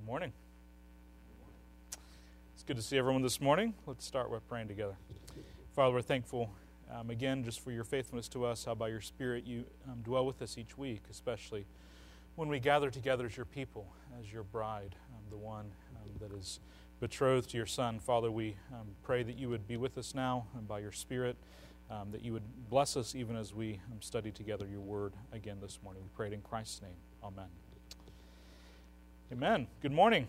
Morning. It's good to see everyone this morning. Let's start with praying together. Father, we're thankful again just for your faithfulness to us, how by your Spirit you dwell with us each week, especially when we gather together as your people, as your bride, the one that is betrothed to your Son. Father, we pray that you would be with us now and by your Spirit, that you would bless us even as we study together your word again this morning. We pray it in Christ's name. Amen. Amen. Good morning.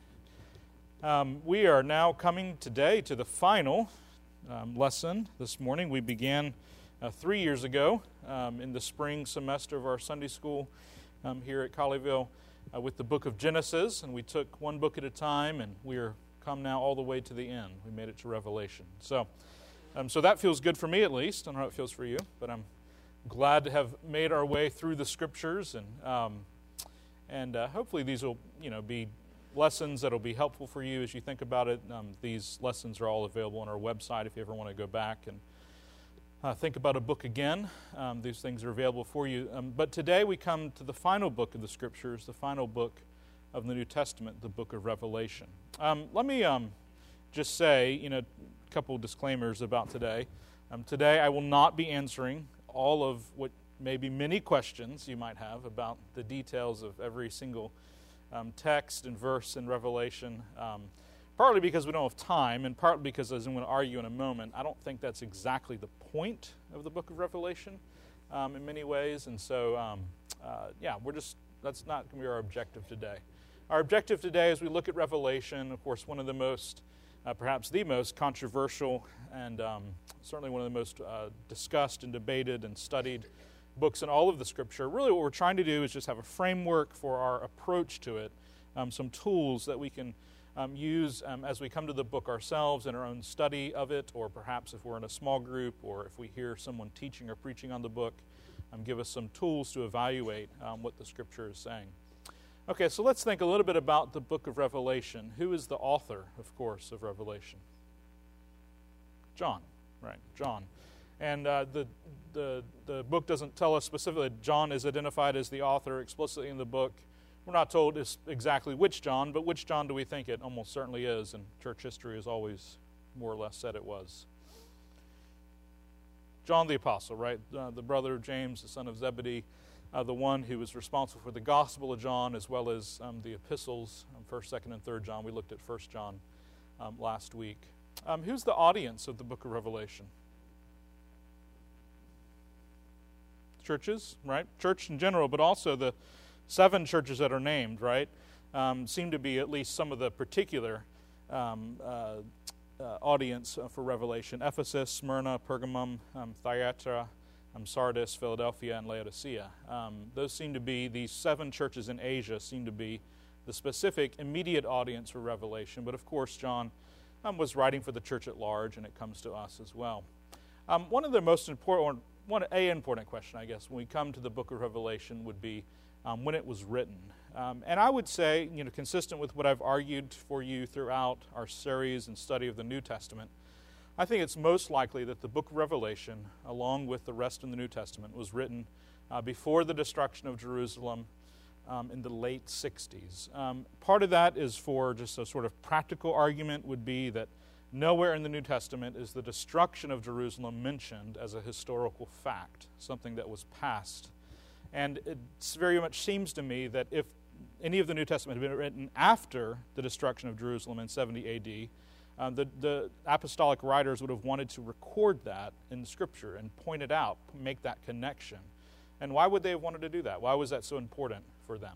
We are now coming today to the final lesson this morning. We began 3 years ago in the spring semester of our Sunday school here at Colleyville with the book of Genesis, and we took one book at a time, and we are come now all the way to the end. We made it to Revelation. So that feels good for me at least. I don't know how it feels for you, but I'm glad to have made our way through the Scriptures, and hopefully these will be lessons that will be helpful for you as you think about it. These lessons are all available on our website if you ever want to go back and think about a book again. These things are available for you. But today we come to the final book of the Scriptures, the final book of the New Testament, the book of Revelation. Let me just say, a couple disclaimers about today. Today I will not be answering all of what maybe many questions you might have about the details of every single text and verse in Revelation, partly because we don't have time, and partly because, as I'm going to argue in a moment, I don't think that's exactly the point of the book of Revelation in many ways, and so, that's not going to be our objective today. Our objective today, as we look at Revelation, of course, one of the most, perhaps the most controversial, and certainly one of the most discussed and debated and studied books in all of the Scripture. Really what we're trying to do is just have a framework for our approach to it, some tools that we can use as we come to the book ourselves in our own study of it, or perhaps if we're in a small group, or if we hear someone teaching or preaching on the book, give us some tools to evaluate what the Scripture is saying. Okay, so let's think a little bit about the book of Revelation. Who is the author, of course, of Revelation? John, right, John. And the book doesn't tell us specifically that John is identified as the author explicitly in the book. We're not told exactly which John, but which John do we think it almost certainly is, and church history has always more or less said it was. John the Apostle, right? The brother of James, the son of Zebedee, the one who was responsible for the Gospel of John as well as the epistles, 1st, 2nd, and 3rd John. We looked at 1st John last week. Who's the audience of the book of Revelation? Churches, right? Church in general, but also the 7 churches that are named, right? Seem to be at least some of the particular audience for Revelation. Ephesus, Smyrna, Pergamum, Thyatira, Sardis, Philadelphia, and Laodicea. Those seem to be, these 7 churches in Asia seem to be the specific immediate audience for Revelation. But of course, John was writing for the church at large, and it comes to us as well. One of the most important question, I guess, when we come to the book of Revelation would be when it was written. And I would say, consistent with what I've argued for you throughout our series and study of the New Testament, I think it's most likely that the book of Revelation, along with the rest of the New Testament, was written before the destruction of Jerusalem in the late 60s. Part of that is for just a sort of practical argument would be that nowhere in the New Testament is the destruction of Jerusalem mentioned as a historical fact, something that was past. And it very much seems to me that if any of the New Testament had been written after the destruction of Jerusalem in 70 A.D., the apostolic writers would have wanted to record that in Scripture and point it out, make that connection. And why would they have wanted to do that? Why was that so important for them?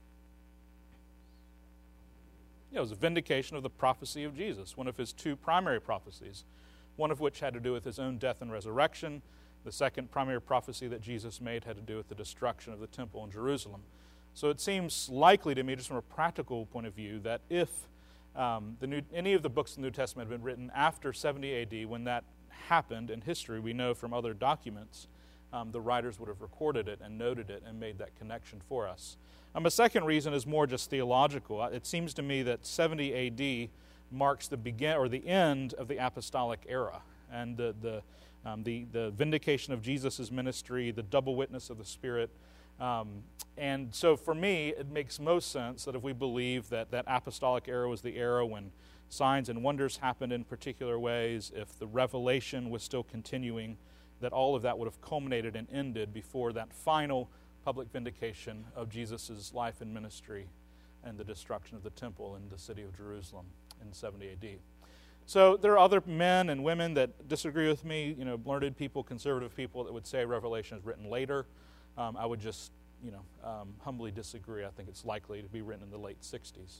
It was a vindication of the prophecy of Jesus, one of his 2 primary prophecies, one of which had to do with his own death and resurrection. The second primary prophecy that Jesus made had to do with the destruction of the temple in Jerusalem. So it seems likely to me, just from a practical point of view, that if any of the books in the New Testament had been written after 70 A.D., when that happened in history, we know from other documents, the writers would have recorded it and noted it and made that connection for us. A second reason is more just theological. It seems to me that 70 A.D. marks the end of the apostolic era, and the vindication of Jesus' ministry, the double witness of the Spirit, And so for me, it makes most sense that if we believe that that apostolic era was the era when signs and wonders happened in particular ways, if the revelation was still continuing, that all of that would have culminated and ended before that final public vindication of Jesus' life and ministry and the destruction of the temple in the city of Jerusalem in 70 AD. So there are other men and women that disagree with me, learned people, conservative people that would say Revelation is written later. I would just, humbly disagree. I think it's likely to be written in the late 60s.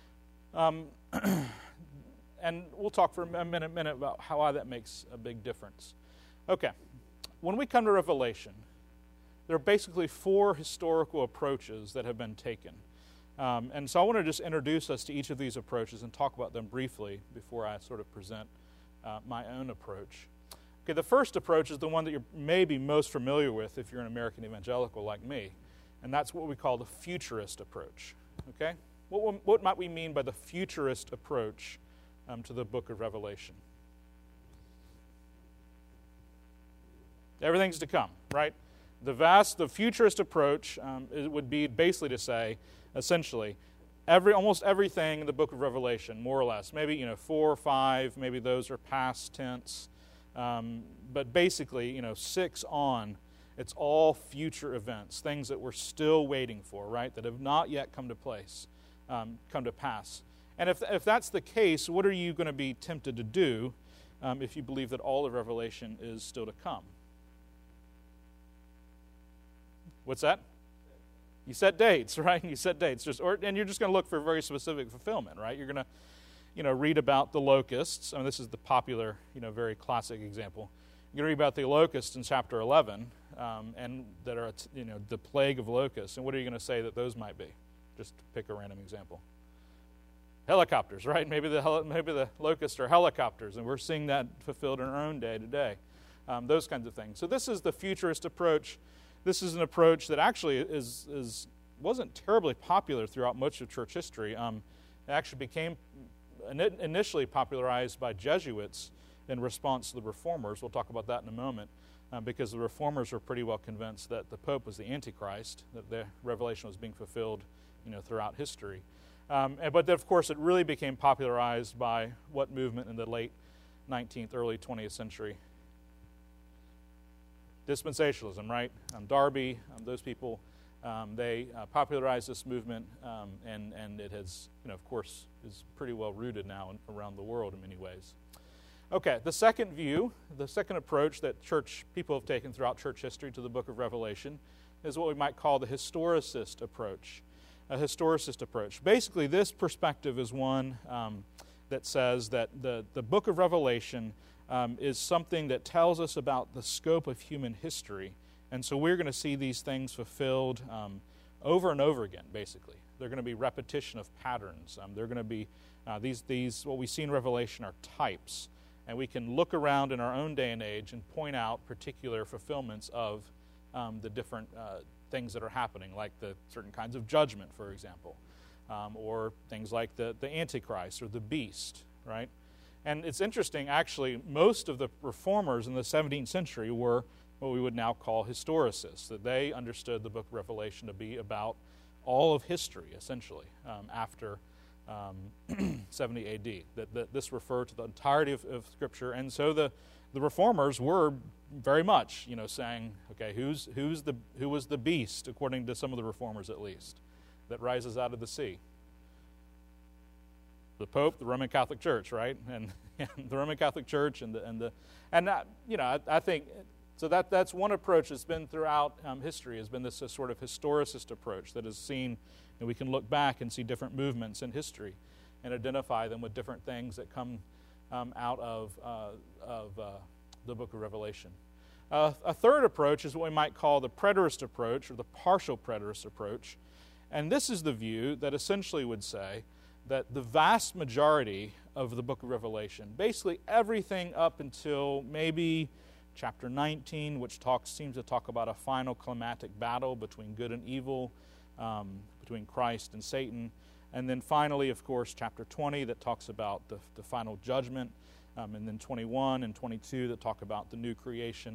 And we'll talk for a minute about how that makes a big difference. Okay, when we come to Revelation, there are basically 4 historical approaches that have been taken. And so I want to just introduce us to each of these approaches and talk about them briefly before I sort of present my own approach. Okay, the first approach is the one that you're maybe most familiar with if you're an American evangelical like me, and that's what we call the futurist approach. Okay? What might we mean by the futurist approach to the book of Revelation? Everything's to come, right? The futurist approach it would be basically to say, essentially, almost everything in the book of Revelation, more or less, maybe 4 or 5, maybe those are past tense, but basically 6 on, it's all future events, things that we're still waiting for, right? That have not yet come to pass. And if that's the case, what are you going to be tempted to do if you believe that all of Revelation is still to come? What's that? You set dates, right? You set dates, and you're just going to look for very specific fulfillment, right? You're going to, read about the locusts. I mean, this is the popular, very classic example. You're going to read about the locusts in chapter 11, and that are, the plague of locusts. And what are you going to say that those might be? Just to pick a random example. Helicopters, right? Maybe the locusts are helicopters, and we're seeing that fulfilled in our own day today. Those kinds of things. So this is the futurist approach. This is an approach that actually wasn't terribly popular throughout much of church history. It actually became initially popularized by Jesuits in response to the Reformers. We'll talk about that in a moment, because the Reformers were pretty well convinced that the Pope was the Antichrist, that the Revelation was being fulfilled, throughout history. But then, of course, it really became popularized by what movement in the late 19th, early 20th century? Dispensationalism, right? Darby, those people, they popularized this movement, and it has, of course, is pretty well rooted now around the world in many ways. Okay, the second view, the second approach that church people have taken throughout church history to the book of Revelation is what we might call the historicist approach. A historicist approach. Basically, this perspective is one that says that the book of Revelation is something that tells us about the scope of human history. And so we're going to see these things fulfilled over and over again, basically. They're going to be repetition of patterns. They're going to be, these what we see in Revelation are types. And we can look around in our own day and age and point out particular fulfillments of the different things that are happening, like the certain kinds of judgment, for example, or things like the Antichrist or the beast, right? And it's interesting, actually, most of the reformers in the 17th century were what we would now call historicists, that they understood the book of Revelation to be about all of history, essentially, after 70 AD, that this referred to the entirety of Scripture. And so the reformers were very much, saying, okay, who was the beast, according to some of the reformers at least, that rises out of the sea? The Pope, the Roman Catholic Church, right? And the Roman Catholic Church I think so. That's one approach that's been throughout history, has been this sort of historicist approach that is seen, and we can look back and see different movements in history and identify them with different things that come out of the book of Revelation. A third approach is what we might call the preterist approach, or the partial preterist approach, and this is the view that essentially would say that the vast majority of the book of Revelation, basically everything up until maybe chapter 19, which seems to talk about a final climatic battle between good and evil, between Christ and Satan, and then finally, of course, chapter 20 that talks about the final judgment, and then 21 and 22 that talk about the new creation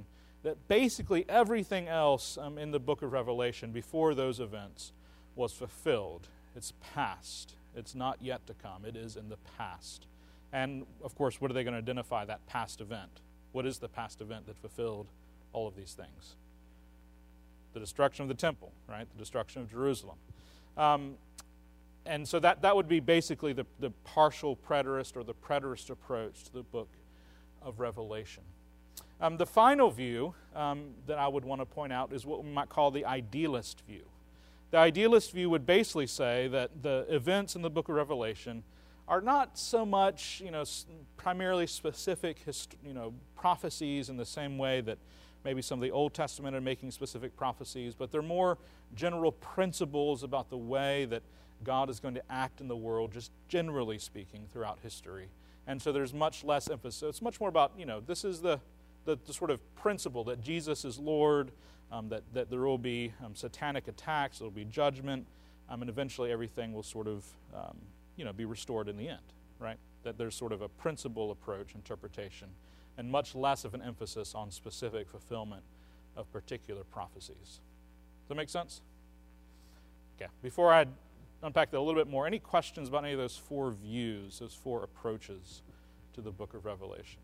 that basically everything else in the book of Revelation before those events was fulfilled. It's past. It's not yet to come. It is in the past. And, of course, what are they going to identify that past event? What is the past event that fulfilled all of these things? The destruction of the temple, right? The destruction of Jerusalem. And so that would be basically the partial preterist or the preterist approach to the book of Revelation. The final view that I would want to point out is what we might call the idealist view. The idealist view would basically say that the events in the book of Revelation are not so much, primarily specific, prophecies in the same way that maybe some of the Old Testament are making specific prophecies, but they're more general principles about the way that God is going to act in the world, just generally speaking, throughout history. And so there's much less emphasis. It's much more about, this is the sort of principle that Jesus is Lord, that there will be satanic attacks, there will be judgment, and eventually everything will sort of, be restored in the end, right? That there's sort of a principle approach, interpretation, and much less of an emphasis on specific fulfillment of particular prophecies. Does that make sense? Okay, before I unpack that a little bit more, any questions about any of those four views, those four approaches to the book of Revelation?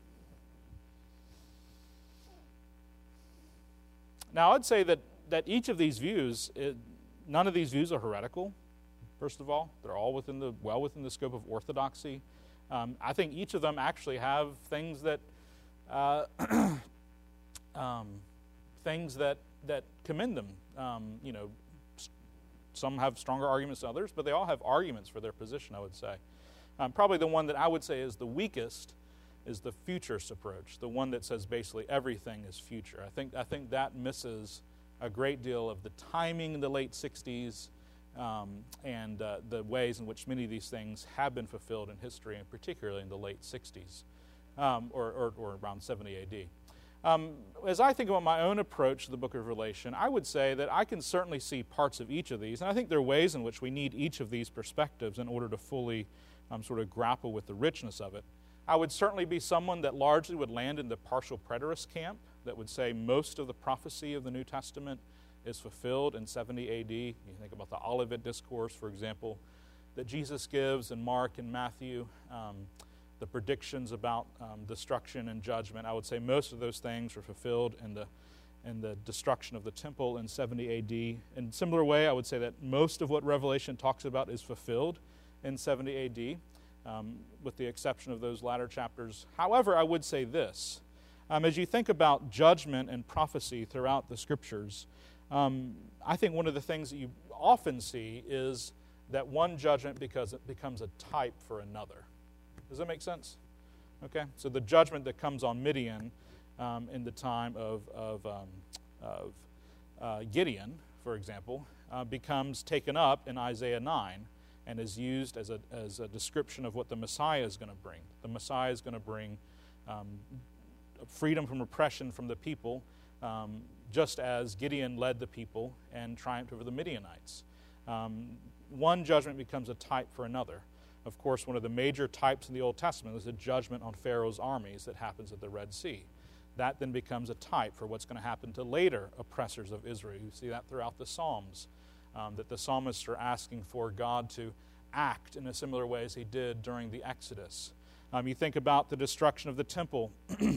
Now, I'd say that each of these views, none of these views are heretical, first of all. They're all well within the scope of orthodoxy. I think each of them actually have things that commend them. Some have stronger arguments than others, but they all have arguments for their position, I would say. Probably the one that I would say is the weakest is the futurist approach, the one that says basically everything is future. I think that misses a great deal of the timing in the late 60s and the ways in which many of these things have been fulfilled in history, and particularly in the late 60s or around 70 A.D. As I think about my own approach to the book of Revelation, I would say that I can certainly see parts of each of these, and I think there are ways in which we need each of these perspectives in order to fully sort of grapple with the richness of it. I would certainly be someone that largely would land in the partial preterist camp, that would say most of the prophecy of the New Testament is fulfilled in 70 A.D. You think about the Olivet Discourse, for example, that Jesus gives in Mark and Matthew, the predictions about destruction and judgment. I would say most of those things were fulfilled in the destruction of the temple in 70 A.D. In a similar way, I would say that most of what Revelation talks about is fulfilled in 70 A.D., with the exception of those latter chapters. However, I would say this. As you think about judgment and prophecy throughout the Scriptures, I think one of the things that you often see is that one judgment becomes a type for another. Does that make sense? Okay, so the judgment that comes on Midian in the time of Gideon, for example, becomes taken up in Isaiah 9 and is used as a description of what the Messiah is going to bring. The Messiah is going to bring freedom from oppression from the people, just as Gideon led the people and triumphed over the Midianites. One judgment becomes a type for another. Of course, one of the major types in the Old Testament is the judgment on Pharaoh's armies that happens at the Red Sea. That then becomes a type for what's going to happen to later oppressors of Israel. You see that throughout the Psalms, that the psalmists are asking for God to act in a similar way as he did during the Exodus. You think about the destruction of the temple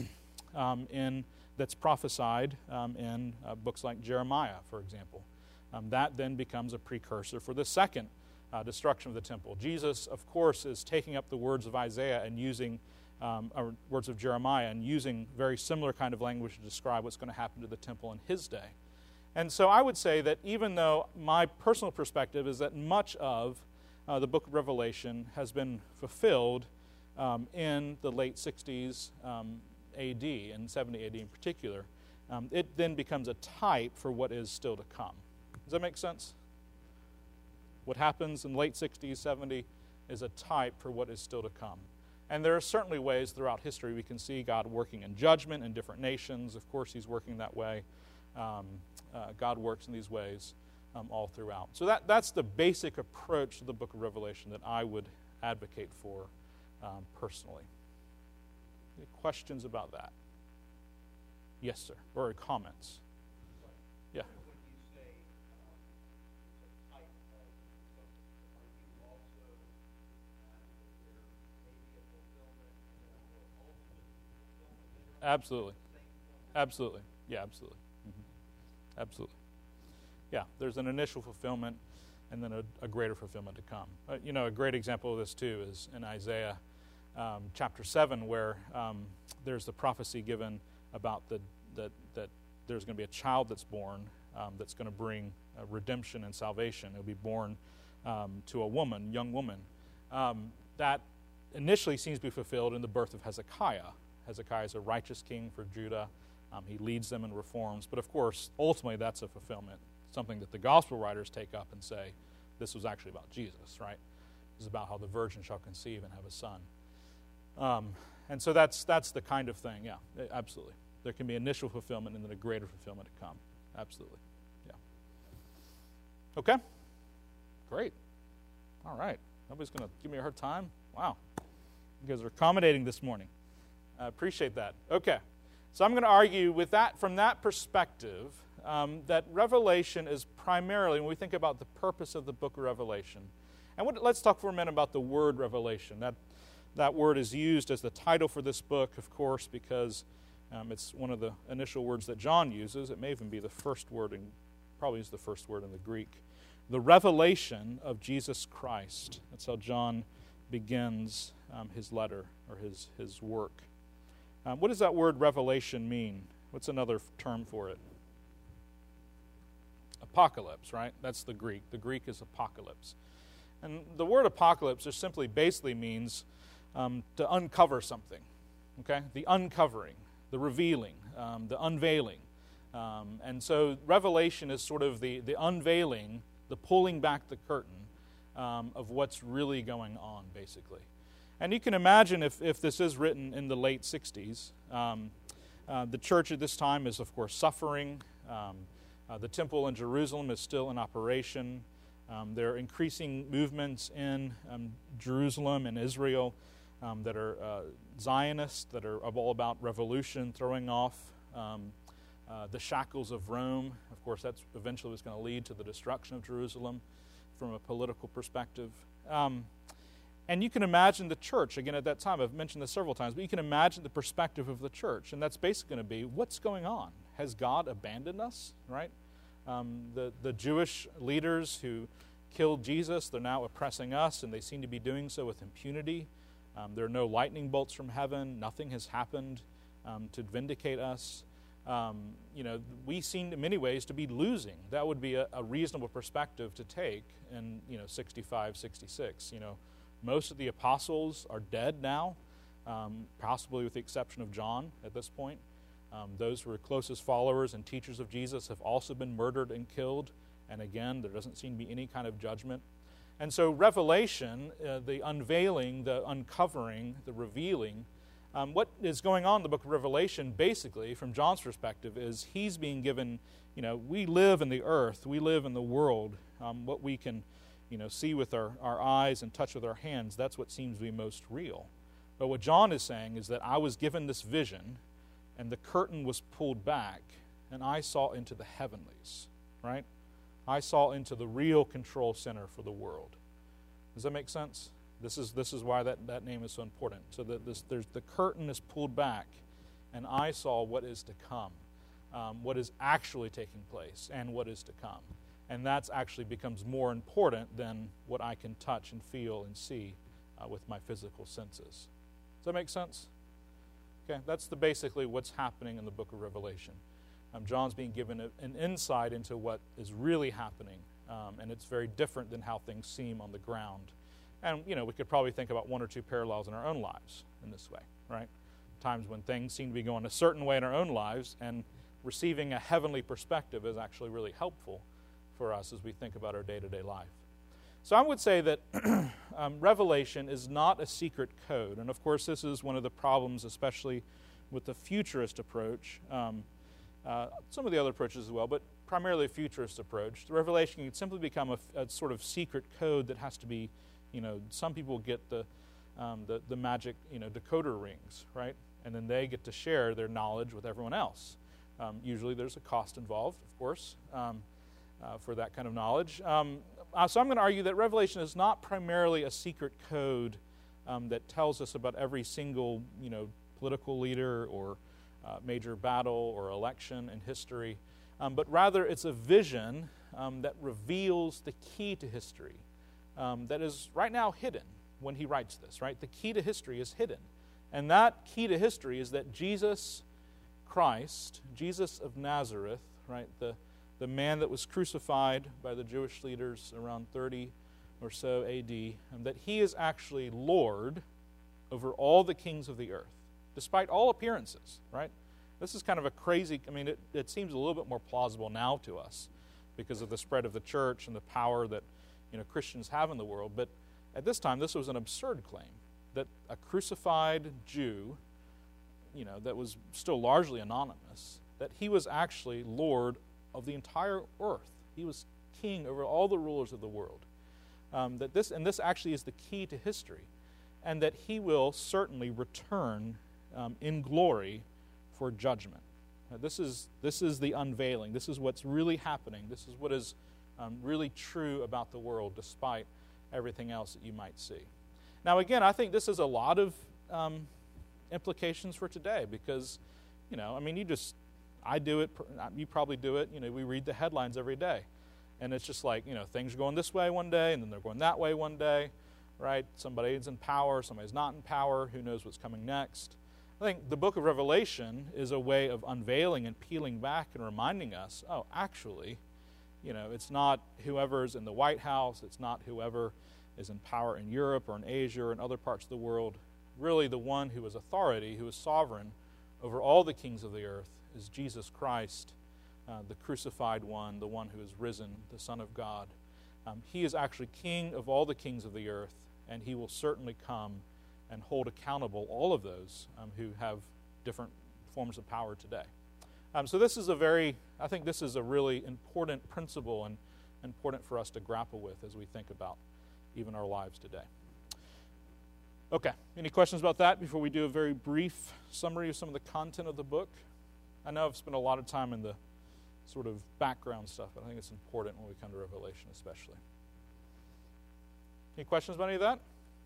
that's prophesied in books like Jeremiah, for example. That then becomes a precursor for the second destruction of the temple. Jesus, of course, is taking up the words of Isaiah and using words of Jeremiah and using very similar kind of language to describe what's going to happen to the temple in his day. And so I would say that even though my personal perspective is that much of the book of Revelation has been fulfilled in the late 60s A.D., and 70 A.D. in particular, it then becomes a type for what is still to come. Does that make sense? What happens in the late 60s, 70 is a type for what is still to come. And there are certainly ways throughout history we can see God working in judgment in different nations. Of course, he's working that way. God works in these ways all throughout. So that's the basic approach to the book of Revelation that I would advocate for personally. Any questions about that? Yes, sir. Or comments. Yeah. Absolutely. Absolutely. Yeah, absolutely. Absolutely. Yeah, there's an initial fulfillment and then a greater fulfillment to come. A great example of this, too, is in Isaiah chapter 7, where there's the prophecy given about that there's going to be a child that's born that's going to bring redemption and salvation. It'll be born to a woman, young woman. That initially seems to be fulfilled in the birth of Hezekiah. Hezekiah is a righteous king for Judah. He leads them in reforms. But of course, ultimately, that's a fulfillment, something that the gospel writers take up and say, this was actually about Jesus, right? It's about how the virgin shall conceive and have a son. And so that's the kind of thing, yeah, absolutely. There can be initial fulfillment and then a greater fulfillment to come. Absolutely, yeah. Okay, great. All right. Nobody's going to give me a hard time? Wow. You guys are accommodating this morning. I appreciate that. Okay. So I'm going to argue with that from that perspective that Revelation is primarily, when we think about the purpose of the book of Revelation, and let's talk for a minute about the word revelation. That word is used as the title for this book, of course, because it's one of the initial words that John uses. It may even be the first word, and probably is the first word in the Greek. The revelation of Jesus Christ. That's how John begins his letter or his work. What does that word revelation mean? What's another term for it? Apocalypse, right? That's the Greek. The Greek is apocalypse. And the word apocalypse just simply basically means to uncover something, okay? The uncovering, the revealing, the unveiling. And so revelation is sort of the unveiling, the pulling back the curtain of what's really going on, basically. And you can imagine if this is written in the late 60s, the church at this time is, of course, suffering. The temple in Jerusalem is still in operation. There are increasing movements in Jerusalem and Israel that are Zionists, that are all about revolution, throwing off the shackles of Rome. Of course, that's eventually was going to lead to the destruction of Jerusalem from a political perspective. And you can imagine the church, again, at that time, I've mentioned this several times, but you can imagine the perspective of the church, and that's basically going to be, what's going on? Has God abandoned us, right? The Jewish leaders who killed Jesus, they're now oppressing us, and they seem to be doing so with impunity. There are no lightning bolts from heaven. Nothing has happened to vindicate us. We seem in many ways to be losing. That would be a reasonable perspective to take in 65, 66. Most of the apostles are dead now, possibly with the exception of John at this point. Those who were closest followers and teachers of Jesus have also been murdered and killed. And again, there doesn't seem to be any kind of judgment. And so Revelation, the unveiling, the uncovering, the revealing, what is going on in the book of Revelation, basically, from John's perspective, is he's being given, we live in the earth, we live in the world, what we can see with our eyes and touch with our hands, that's what seems to be most real. But what John is saying is that I was given this vision, and the curtain was pulled back, and I saw into the heavenlies, right? I saw into the real control center for the world. Does that make sense? This is why that name is so important. So that the curtain is pulled back, and I saw what is to come, what is actually taking place, and what is to come. And that actually becomes more important than what I can touch and feel and see with my physical senses. Does that make sense? Okay, that's basically what's happening in the book of Revelation. John's being given an insight into what is really happening, and it's very different than how things seem on the ground. And, we could probably think about one or two parallels in our own lives in this way, right? Times when things seem to be going a certain way in our own lives, and receiving a heavenly perspective is actually really helpful for us as we think about our day-to-day life. So I would say that Revelation is not a secret code. And of course, this is one of the problems, especially with the futurist approach. Some of the other approaches as well, but primarily a futurist approach. The Revelation can simply become a sort of secret code that has to be, some people get the magic, decoder rings, right? And then they get to share their knowledge with everyone else. Usually there's a cost involved, of course, for that kind of knowledge. So I'm going to argue that Revelation is not primarily a secret code that tells us about every single, political leader or major battle or election in history, but rather it's a vision that reveals the key to history that is right now hidden when he writes this, right? The key to history is hidden. And that key to history is that Jesus Christ, Jesus of Nazareth, right, the man that was crucified by the Jewish leaders around 30 or so A.D., that he is actually Lord over all the kings of the earth, despite all appearances, right? This is kind of a crazy, it seems a little bit more plausible now to us because of the spread of the church and the power that, Christians have in the world. But at this time, this was an absurd claim that a crucified Jew, that was still largely anonymous, that he was actually Lord of the entire earth. He was king over all the rulers of the world. This actually is the key to history, and that he will certainly return in glory for judgment. This is the unveiling. This is what's really happening. This is what is really true about the world, despite everything else that you might see. Now, again, I think this has a lot of implications for today because, I do it, you probably do it, we read the headlines every day. And it's just like, things are going this way one day and then they're going that way one day, right? Somebody's in power, somebody's not in power, who knows what's coming next. I think the book of Revelation is a way of unveiling and peeling back and reminding us, actually, it's not whoever's in the White House, it's not whoever is in power in Europe or in Asia or in other parts of the world. Really, the one who is authority, who is sovereign over all the kings of the earth is Jesus Christ, the crucified one, the one who is risen, the Son of God. He is actually king of all the kings of the earth, and he will certainly come and hold accountable all of those who have different forms of power today. So this is I think this is a really important principle and important for us to grapple with as we think about even our lives today. Okay, any questions about that before we do a very brief summary of some of the content of the book? I know I've spent a lot of time in the sort of background stuff, but I think it's important when we come to Revelation especially. Any questions about any of that?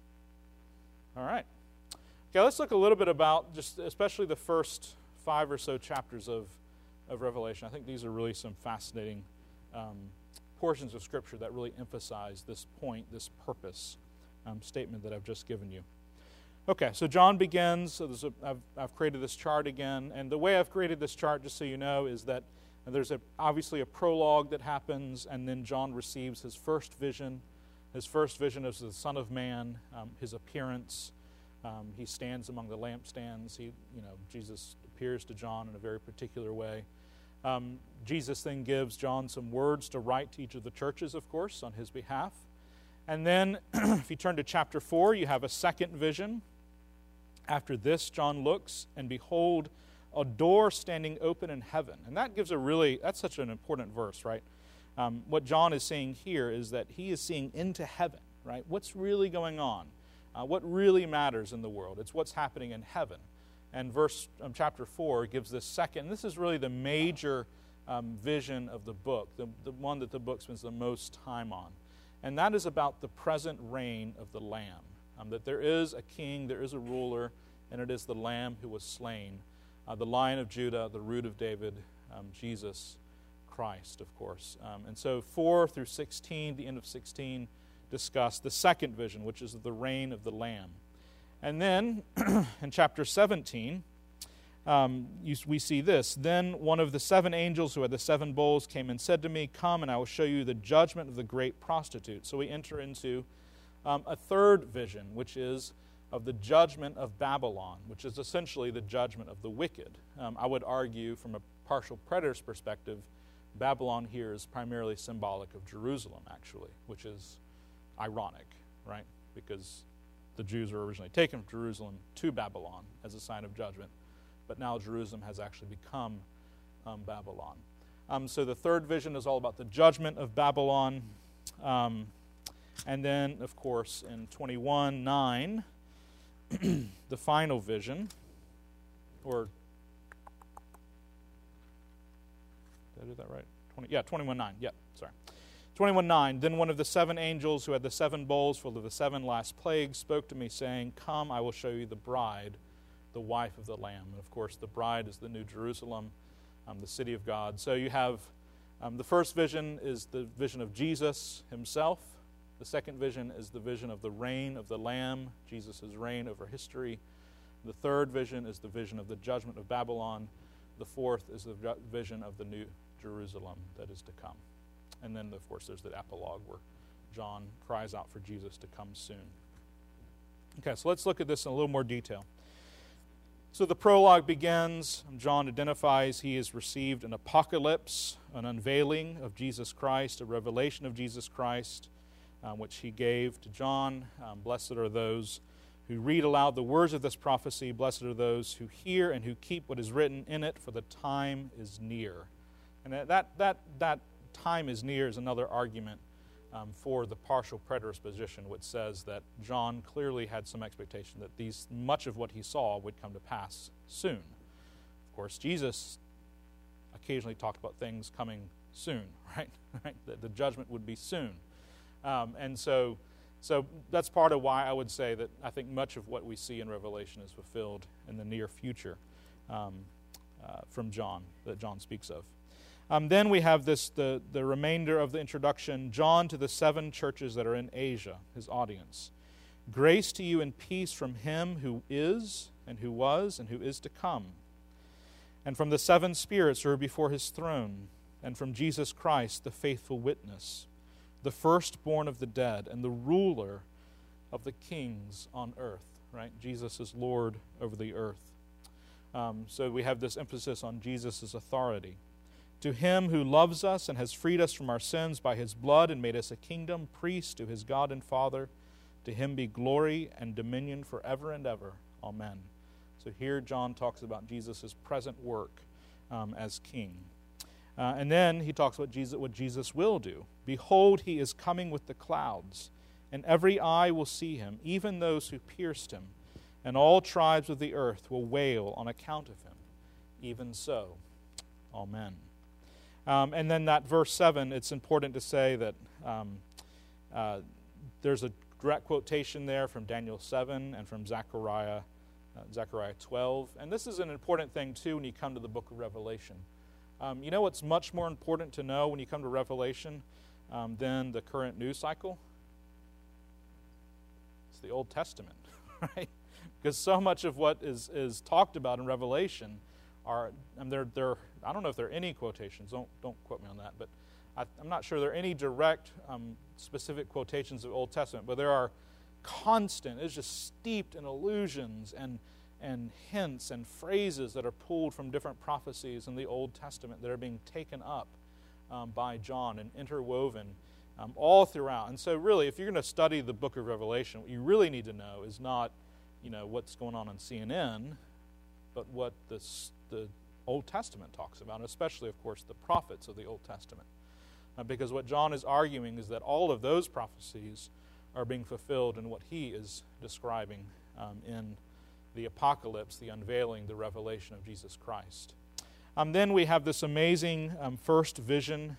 All right. Okay, let's look a little bit about just especially the first 5 or so chapters of Revelation. I think these are really some fascinating portions of Scripture that really emphasize this point, this purpose statement that I've just given you. Okay, so John begins. So I've created this chart again, and the way I've created this chart, just so you know, is that there's obviously a prologue that happens, and then John receives his first vision. His first vision is the Son of Man, his appearance. He stands among the lampstands. Jesus appears to John in a very particular way. Jesus then gives John some words to write to each of the churches, of course, on his behalf. And then, if you turn to chapter 4, you have a second vision. After this, John looks, and behold, a door standing open in heaven. And that gives that's such an important verse, right? What John is saying here is that he is seeing into heaven, right? What's really going on? What really matters in the world? It's what's happening in heaven. And chapter 4 gives this second. This is really the major vision of the book, the one that the book spends the most time on. And that is about the present reign of the Lamb. That there is a king, there is a ruler, and it is the Lamb who was slain. The Lion of Judah, the Root of David, Jesus Christ, of course. And so 4 through 16, the end of 16, discuss the second vision, which is the reign of the Lamb. And then, in chapter 17, we see this. Then one of the 7 angels who had the 7 bowls came and said to me, "Come, and I will show you the judgment of the great prostitute." So we enter into a third vision, which is of the judgment of Babylon, which is essentially the judgment of the wicked. I would argue, from a partial preterist perspective, Babylon here is primarily symbolic of Jerusalem, actually, which is ironic, right? Because the Jews were originally taken from Jerusalem to Babylon as a sign of judgment, but now Jerusalem has actually become Babylon. So the third vision is all about the judgment of Babylon. And then, of course, in 21:9, the final vision, or Did I do that right? 21:9. Yeah, sorry. 21:9. Then one of the 7 angels who had the 7 bowls full of the 7 last plagues spoke to me, saying, "Come, I will show you the bride, the wife of the Lamb." And of course, the bride is the New Jerusalem, the city of God. So you have the first vision is the vision of Jesus himself. The second vision is the vision of the reign of the Lamb, Jesus' reign over history. The third vision is the vision of the judgment of Babylon. The fourth is the vision of the New Jerusalem that is to come. And then, of course, there's the epilogue where John cries out for Jesus to come soon. Okay, so let's look at this in a little more detail. So the prologue begins. John identifies he has received an apocalypse, an unveiling of Jesus Christ, a revelation of Jesus Christ, which he gave to John. Blessed are those who read aloud the words of this prophecy. Blessed are those who hear and who keep what is written in it, for the time is near. And that time is near is another argument for the partial predisposition, which says that John clearly had some expectation that much of what he saw would come to pass soon. Of course, Jesus occasionally talked about things coming soon, right? That the judgment would be soon. And so that's part of why I would say that I think much of what we see in Revelation is fulfilled in the near future from John, that John speaks of. Then we have the remainder of the introduction, John to the 7 churches that are in Asia, his audience. Grace to you and peace from him who is, and who was, and who is to come, and from the 7 spirits who are before his throne, and from Jesus Christ, the faithful witness, the firstborn of the dead, and the ruler of the kings on earth. Right? Jesus is Lord over the earth. So we have this emphasis on Jesus' authority. To him who loves us and has freed us from our sins by his blood and made us a kingdom, priest to his God and Father, to him be glory and dominion forever and ever. Amen. So here John talks about Jesus' present work as king. And then he talks about what Jesus will do. Behold, he is coming with the clouds, and every eye will see him, even those who pierced him, and all tribes of the earth will wail on account of him. Even so. Amen. And then that verse 7, it's important to say that there's a direct quotation there from Daniel 7 and from Zechariah 12. And this is an important thing, too, when you come to the book of Revelation. You know what's much more important to know when you come to Revelation than the current news cycle? It's the Old Testament, right? Because so much of what is talked about in Revelation are, and I don't know if there are any quotations, don't quote me on that, but I'm not sure there are any direct specific quotations of the Old Testament, but there are constant, it's just steeped in allusions and hints and phrases that are pulled from different prophecies in the Old Testament that are being taken up by John and interwoven all throughout. And so really, if you're going to study the book of Revelation, what you really need to know is not, what's going on CNN, but what the Old Testament talks about, and especially, of course, the prophets of the Old Testament. Because what John is arguing is that all of those prophecies are being fulfilled in what he is describing in the apocalypse, the unveiling, the revelation of Jesus Christ. Then we have this amazing first vision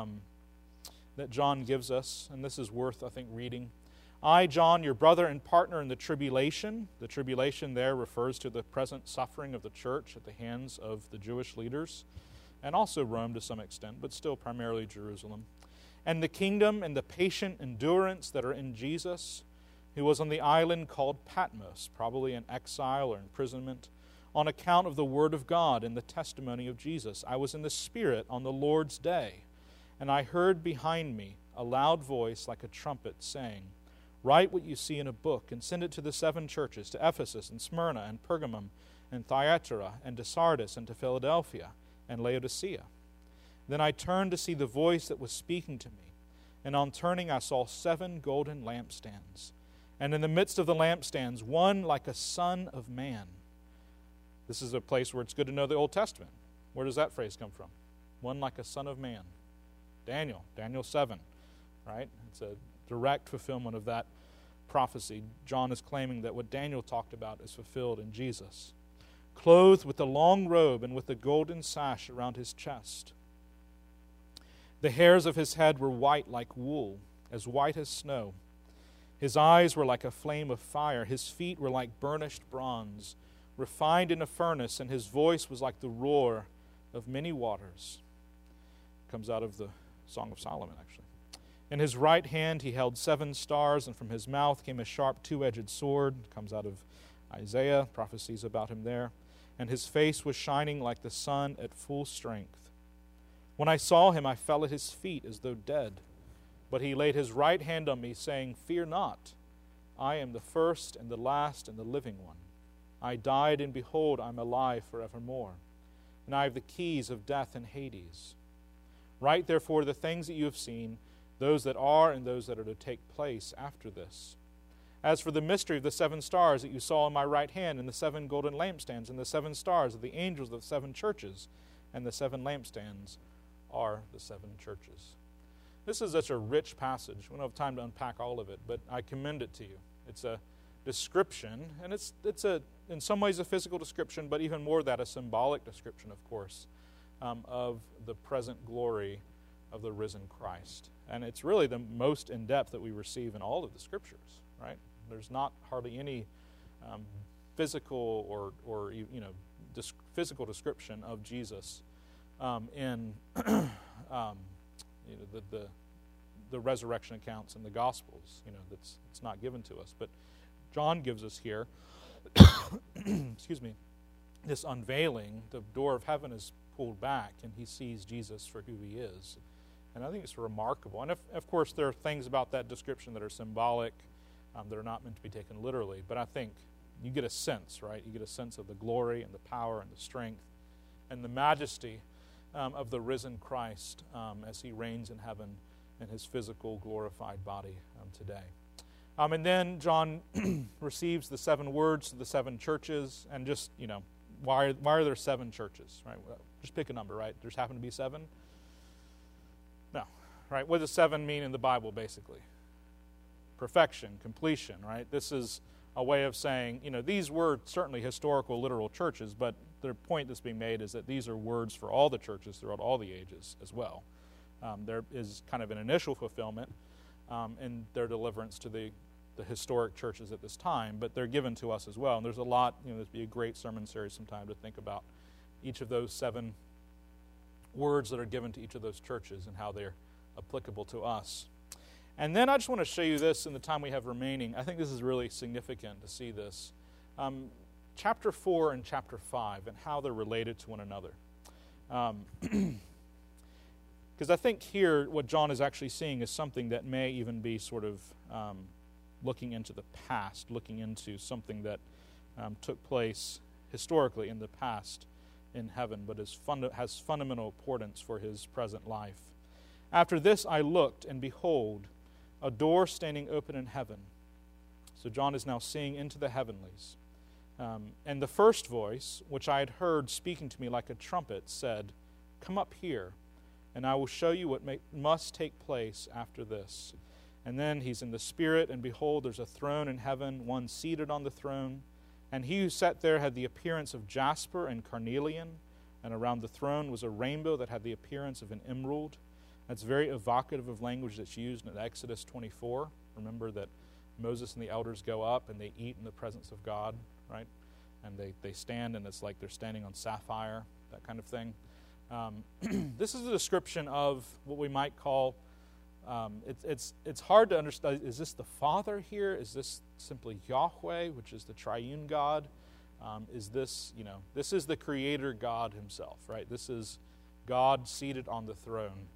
that John gives us, and this is worth, I think, reading. I, John, your brother and partner in the tribulation there refers to the present suffering of the church at the hands of the Jewish leaders, and also Rome to some extent, but still primarily Jerusalem, and the kingdom and the patient endurance that are in Jesus, who was on the island called Patmos, probably in exile or imprisonment, on account of the word of God and the testimony of Jesus. I was in the Spirit on the Lord's day, and I heard behind me a loud voice like a trumpet saying, Write what you see in a book and send it to the 7 churches, to Ephesus and Smyrna and Pergamum and Thyatira and to Sardis and to Philadelphia and Laodicea. Then I turned to see the voice that was speaking to me, and on turning I saw 7 golden lampstands, and in the midst of the lampstands one like a son of man. This is a place where it's good to know the Old Testament. Where does that phrase come from? One like a son of man. Daniel 7, right? It's a direct fulfillment of that prophecy. John is claiming that what Daniel talked about is fulfilled in Jesus. Clothed with a long robe and with a golden sash around his chest. The hairs of his head were white like wool, as white as snow. His eyes were like a flame of fire. His feet were like burnished bronze, refined in a furnace, and his voice was like the roar of many waters. Comes out of the Song of Solomon, actually. In his right hand he held 7 stars, and from his mouth came a sharp 2-edged sword. Comes out of Isaiah, prophecies about him there. And his face was shining like the sun at full strength. When I saw him, I fell at his feet as though dead. But he laid his right hand on me, saying, Fear not, I am the first and the last and the living one. I died, and behold, I am alive forevermore. And I have the keys of death and Hades. Write therefore the things that you have seen, those that are and those that are to take place after this. As for the mystery of the 7 stars that you saw in my right hand, and the 7 golden lampstands, and the 7 stars of the angels of the 7 churches, and the 7 lampstands are the 7 churches. This is such a rich passage. We don't have time to unpack all of it, but I commend it to you. It's a description, and it's in some ways a physical description, but even more that, a symbolic description, of course, of the present glory of the risen Christ. And it's really the most in-depth that we receive in all of the Scriptures, right? There's not hardly any physical or physical description of Jesus in the resurrection accounts in the Gospels. It's not given to us, but John gives us here. Excuse me. This unveiling, the door of heaven is pulled back, and he sees Jesus for who he is. And I think it's remarkable. And of course, there are things about that description that are symbolic, that are not meant to be taken literally. But I think you get a sense, right? You get a sense of the glory and the power and the strength and the majesty of the risen Christ as he reigns in heaven in his physical glorified body today. And then John receives the 7 words to the 7 churches, and just, why are there 7 churches, right? Just pick a number, right? There's happen to be 7? No, right? What does 7 mean in the Bible, basically? Perfection, completion, right? This is a way of saying, these were certainly historical, literal churches, but the point that's being made is that these are words for all the churches throughout all the ages as well. There is kind of an initial fulfillment in their deliverance to the historic churches at this time, but they're given to us as well. And there's a lot, there'd be a great sermon series sometime to think about each of those 7 words that are given to each of those churches and how they're applicable to us. And then I just want to show you this in the time we have remaining. I think this is really significant to see this. Chapter 4 and chapter 5 and how they're related to one another. Because I think here what John is actually seeing is something that may even be sort of looking into the past, looking into something that took place historically in the past in heaven, but has fundamental importance for his present life. After this I looked, and behold, a door standing open in heaven. So John is now seeing into the heavenlies. And the first voice, which I had heard speaking to me like a trumpet, said, Come up here, and I will show you what must take place after this. And then he's in the Spirit, and behold, there's a throne in heaven, one seated on the throne. And he who sat there had the appearance of jasper and carnelian, and around the throne was a rainbow that had the appearance of an emerald. That's very evocative of language that's used in Exodus 24. Remember that Moses and the elders go up and they eat in the presence of God, right? And they stand, and it's like they're standing on sapphire, that kind of thing. This is a description of what we might call, it's hard to understand. Is this the Father here? Is this simply Yahweh, which is the triune God? Is this, this is the Creator God himself, right? This is God seated on the throne.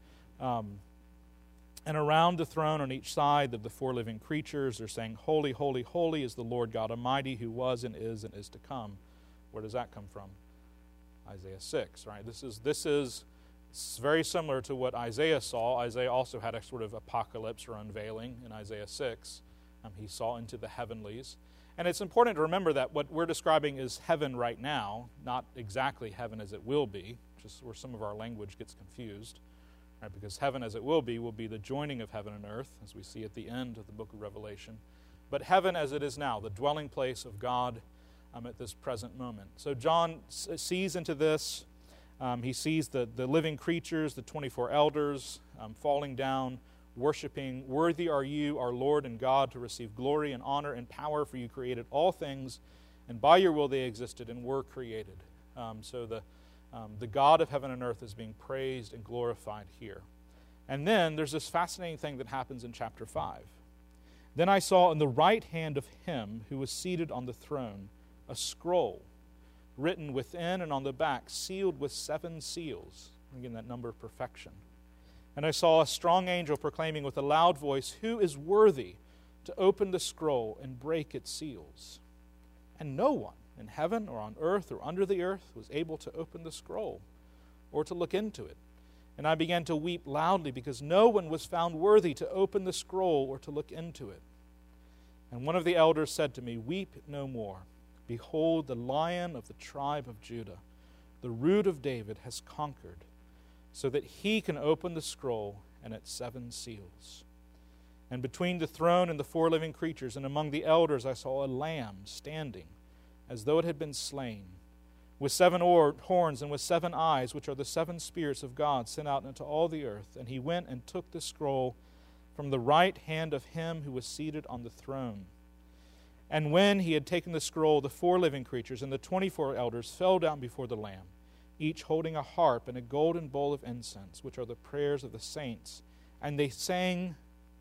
And around the throne on each side of the 4 living creatures, they're saying, Holy, holy, holy is the Lord God Almighty, who was and is to come. Where does that come from? Isaiah 6, right? This is very similar to what Isaiah saw. Isaiah also had a sort of apocalypse or unveiling in Isaiah 6. He saw into the heavenlies. And it's important to remember that what we're describing is heaven right now, not exactly heaven as it will be, which is where some of our language gets confused. Right, because heaven as it will be the joining of heaven and earth, as we see at the end of the book of Revelation. But heaven as it is now, the dwelling place of God at this present moment. So John sees into this. He sees the living creatures, the 24 elders, falling down, worshiping, "Worthy are you, our Lord and God, to receive glory and honor and power, for you created all things, and by your will they existed and were created." So the God of heaven and earth is being praised and glorified here. And then there's this fascinating thing that happens in chapter 5. "Then I saw in the right hand of him who was seated on the throne a scroll, written within and on the back, sealed with 7 seals." Again, that number of perfection. "And I saw a strong angel proclaiming with a loud voice, 'Who is worthy to open the scroll and break its seals?' And no one in heaven or on earth or under the earth was able to open the scroll or to look into it. And I began to weep loudly because no one was found worthy to open the scroll or to look into it. And one of the elders said to me, 'Weep no more. Behold, the Lion of the tribe of Judah, the Root of David, has conquered, so that he can open the scroll and its 7 seals.' And between the throne and the 4 living creatures and among the elders I saw a lamb standing, as though it had been slain, with 7 horns and with 7 eyes, which are the 7 spirits of God sent out into all the earth. And he went and took the scroll from the right hand of him who was seated on the throne. And when he had taken the scroll, the 4 living creatures and the 24 elders fell down before the Lamb, each holding a harp and a golden bowl of incense, which are the prayers of the saints. And they sang,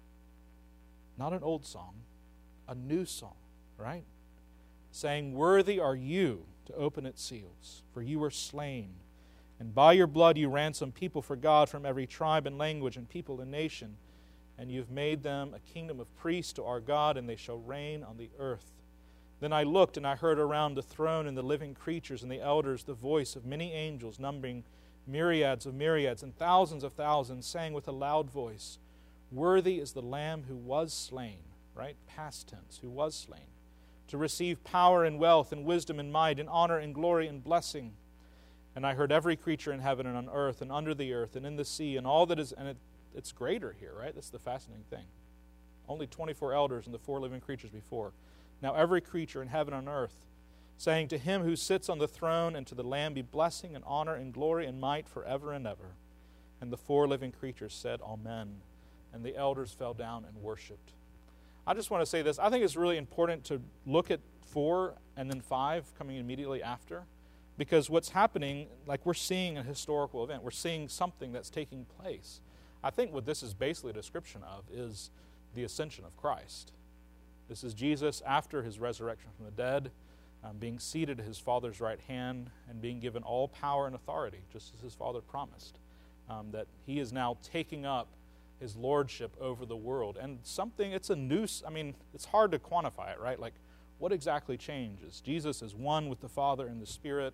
not an old song, a new song, right? Saying, 'Worthy are you to open its seals, for you were slain, and by your blood you ransomed people for God from every tribe and language and people and nation, and you've made them a kingdom of priests to our God, and they shall reign on the earth.' Then I looked, and I heard around the throne and the living creatures and the elders the voice of many angels, numbering myriads of myriads and thousands of thousands, saying with a loud voice, 'Worthy is the Lamb who was slain,'" right? Past tense, "who was slain, "to receive power and wealth and wisdom and might and honor and glory and blessing.' And I heard every creature in heaven and on earth and under the earth and in the sea and all that is," and it's greater here, right? That's the fascinating thing. Only 24 elders and the 4 living creatures before. "Now every creature in heaven and earth, saying, 'To him who sits on the throne and to the Lamb be blessing and honor and glory and might forever and ever.' And the 4 living creatures said, 'Amen.' And the elders fell down and worshipped." I just want to say this. I think it's really important to look at 4 and then 5 coming immediately after, because what's happening, like we're seeing a historical event. We're seeing something that's taking place. I think what this is basically a description of is the ascension of Christ. This is Jesus after his resurrection from the dead, being seated at his Father's right hand and being given all power and authority, just as his Father promised, that he is now taking up his lordship over the world. And it's a new, it's hard to quantify it, right? Like, what exactly changes? Jesus is one with the Father and the Spirit.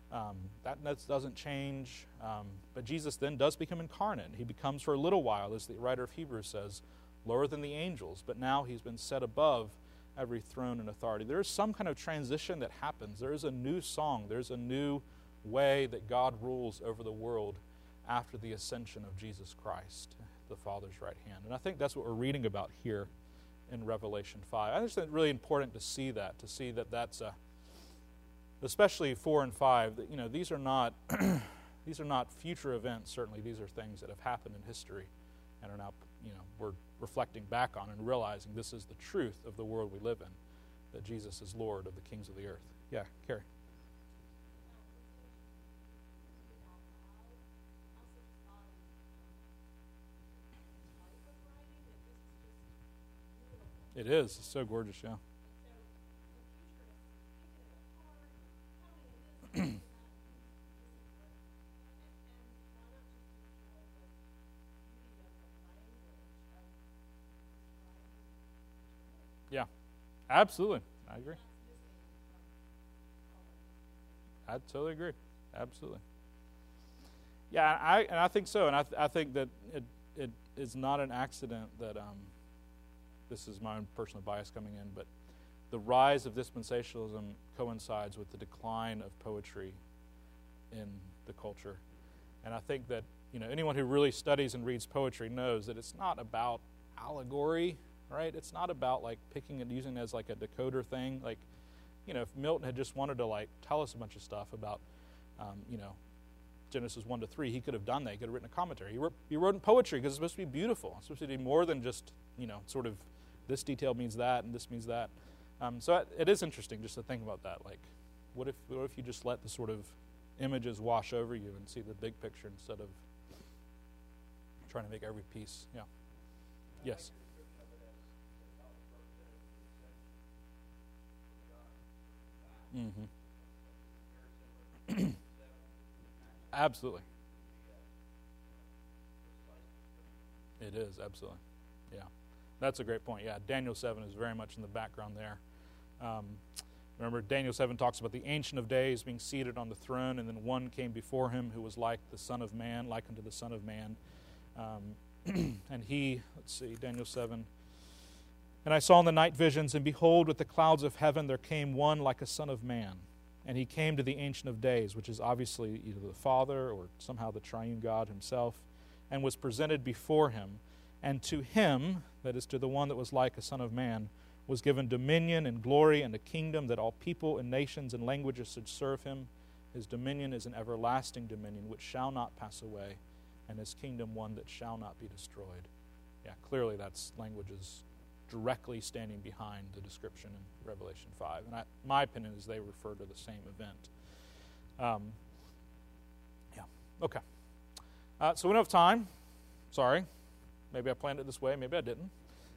That doesn't change. But Jesus then does become incarnate. He becomes for a little while, as the writer of Hebrews says, lower than the angels. But now he's been set above every throne and authority. There is some kind of transition that happens. There is a new song. There's a new way that God rules over the world after the ascension of Jesus Christ, the Father's right hand. And I think that's what we're reading about here in Revelation 5. I think it's really important to see that that's especially 4 and 5, that these are not these are not future events. Certainly these are things that have happened in history and are now we're reflecting back on and realizing this is the truth of the world we live in, that Jesus is Lord of the kings of the earth. Yeah, Carrie. It is. It's so gorgeous, yeah. Yeah, absolutely. I agree. I totally agree. Absolutely. Yeah, I think so, and I think that it is not an accident that this is my own personal bias coming in, but the rise of dispensationalism coincides with the decline of poetry in the culture. And I think that anyone who really studies and reads poetry knows that it's not about allegory, right? It's not about like picking and using it as like a decoder thing. Like, if Milton had just wanted to like tell us a bunch of stuff about, Genesis 1 to 3. He could have done that. He could have written a commentary. He wrote in poetry because it's supposed to be beautiful. It's supposed to be more than just, sort of this detail means that and this means that. So it is interesting just to think about that. Like, what if you just let the sort of images wash over you and see the big picture instead of trying to make every piece? Yeah. Yes. Mm-hmm. Absolutely. It is, absolutely. Yeah. That's a great point. Yeah, Daniel 7 is very much in the background there. Remember, Daniel 7 talks about the Ancient of Days being seated on the throne, and then one came before him who was like the Son of Man, like unto the Son of Man. And he, Daniel 7. And I saw in the night visions, and behold, with the clouds of heaven there came one like a Son of Man. And he came to the Ancient of Days, which is obviously either the Father or somehow the triune God himself, and was presented before him. And to him, that is to the one that was like a Son of Man, was given dominion and glory and a kingdom that all people and nations and languages should serve him. His dominion is an everlasting dominion which shall not pass away, and his kingdom one that shall not be destroyed. Yeah, clearly that's languages directly standing behind the description in Revelation 5. And my opinion is they refer to the same event. Okay. So we don't have time. Sorry. Maybe I planned it this way. Maybe I didn't.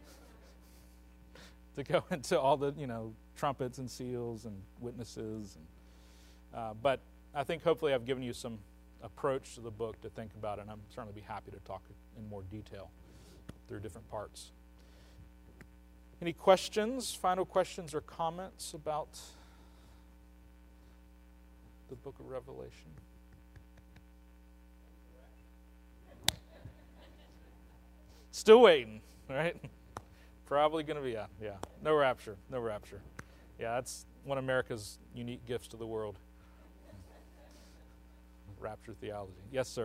To go into all the, trumpets and seals and witnesses. But I think hopefully I've given you some approach to the book to think about it, and I'm certainly be happy to talk in more detail through different parts. Any questions, final questions or comments about the book of Revelation? Still waiting, right? Probably going to be, yeah. No rapture. Yeah, that's one of America's unique gifts to the world. Rapture theology. Yes, sir.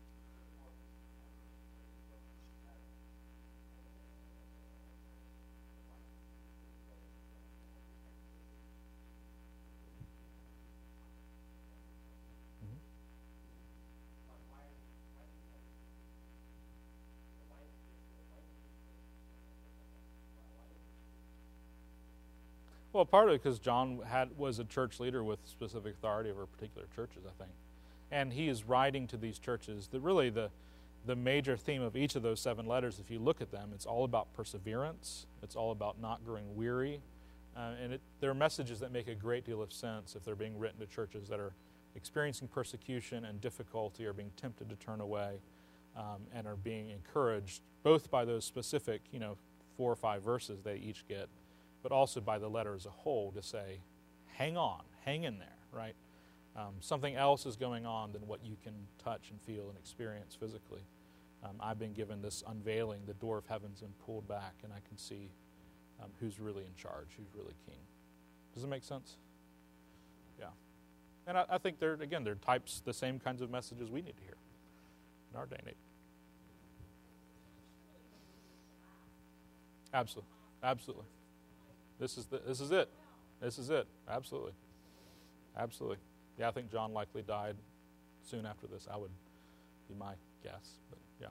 Well, partly because John was a church leader with specific authority over particular churches, I think. And he is writing to these churches. Really the major theme of each of those 7 letters, if you look at them, it's all about perseverance. It's all about not growing weary. And there are messages that make a great deal of sense if they're being written to churches that are experiencing persecution and difficulty or being tempted to turn away and are being encouraged both by those specific, 4 or 5 verses they each get, but also by the letter as a whole to say, hang on, hang in there, right? Something else is going on than what you can touch and feel and experience physically. I've been given this unveiling, the door of heaven's been pulled back, and I can see who's really in charge, who's really king. Does it make sense? Yeah. And I think they're the same kinds of messages we need to hear in our day and age. Absolutely. This is it. Absolutely. Yeah, I think John likely died soon after this. I would be my guess, but yeah.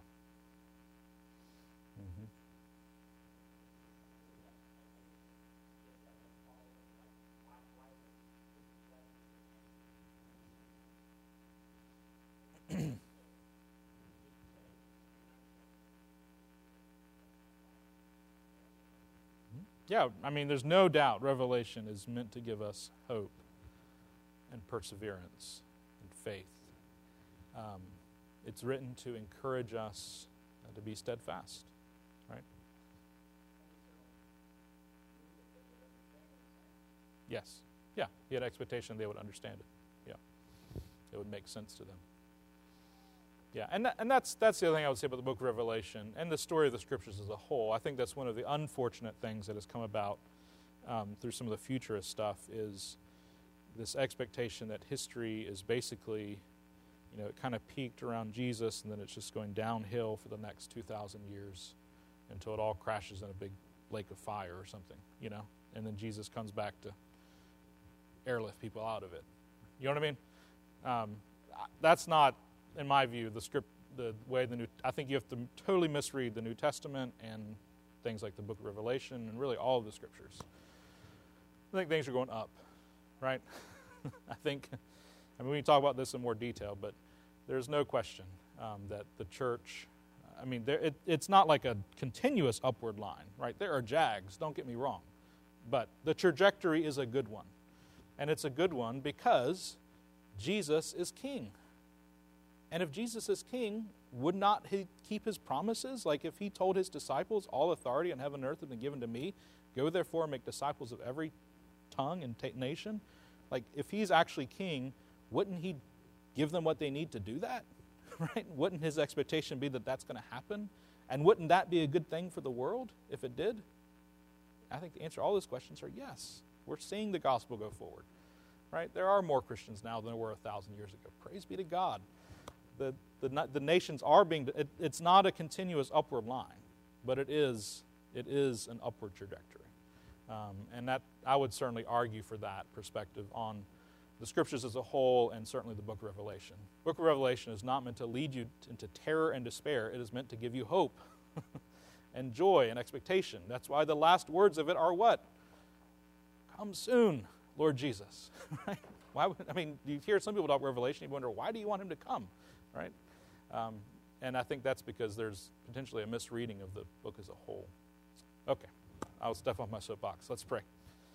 Yeah, I mean, there's no doubt Revelation is meant to give us hope and perseverance and faith. It's written to encourage us to be steadfast, right? Yes. Yeah, he had expectation they would understand it. Yeah, it would make sense to them. Yeah, and that's the other thing I would say about the book of Revelation and the story of the Scriptures as a whole. I think that's one of the unfortunate things that has come about through some of the futurist stuff is this expectation that history is basically, it kind of peaked around Jesus and then it's just going downhill for the next 2,000 years until it all crashes in a big lake of fire or something, and then Jesus comes back to airlift people out of it. You know what I mean? that's not, in my view, the way I think you have to totally misread the New Testament and things like the book of Revelation and really all of the scriptures. I think things are going up, right? we can talk about this in more detail, but there's no question that the church, it's not like a continuous upward line, right? There are jags, don't get me wrong, but the trajectory is a good one. And it's a good one because Jesus is king. And if Jesus is king, would not he keep his promises? Like if he told his disciples, all authority in heaven and earth has been given to me, go therefore and make disciples of every tongue and nation. Like if he's actually king, wouldn't he give them what they need to do that? Right? Wouldn't his expectation be that that's going to happen? And wouldn't that be a good thing for the world if it did? I think the answer to all those questions are yes. We're seeing the gospel go forward. Right? There are more Christians now than there were 1,000 years ago. Praise be to God. The nations are it's not a continuous upward line, but it is an upward trajectory. And that I would certainly argue for that perspective on the scriptures as a whole and certainly the book of Revelation. The book of Revelation is not meant to lead you into terror and despair. It is meant to give you hope and joy and expectation. That's why the last words of it are what? Come soon, Lord Jesus. Right? You hear some people talk Revelation, you wonder, why do you want him to come? Right? And I think that's because there's potentially a misreading of the book as a whole. Okay, I'll step off my soapbox. Let's pray.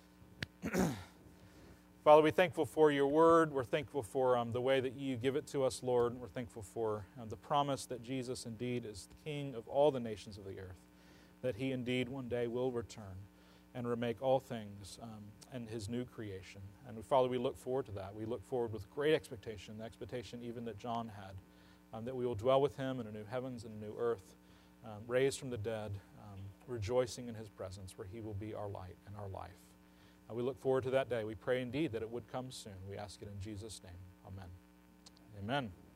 Father, we're thankful for your word. We're thankful for the way that you give it to us, Lord. We're thankful for the promise that Jesus indeed is the King of all the nations of the earth, that he indeed one day will return and remake all things and his new creation. And Father, we look forward to that. We look forward with great expectation, the expectation even that John had, that we will dwell with him in a new heavens and a new earth, raised from the dead, rejoicing in his presence, where he will be our light and our life. We look forward to that day. We pray indeed that it would come soon. We ask it in Jesus' name. Amen. Amen.